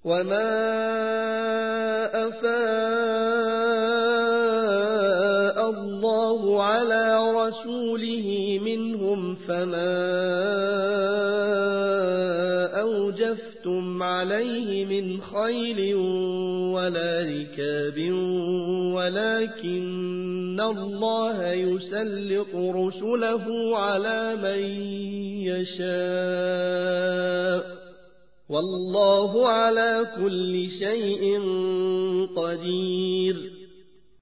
وما أفاء الله على رسوله منهم فما أوجفتم عليه من خيل ولا ركاب ولكن الله يسلط رسله على من يشاء والله على كل شيء قدير